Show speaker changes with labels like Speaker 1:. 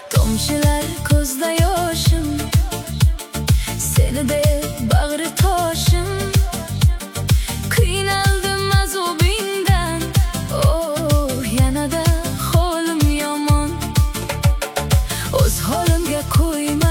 Speaker 1: Tomchilar ko'zda yoshim, seni deb bag'ri toshim. Qiynaldim azobingdan, oh yanada holim yomon. O'z holimga qo'yma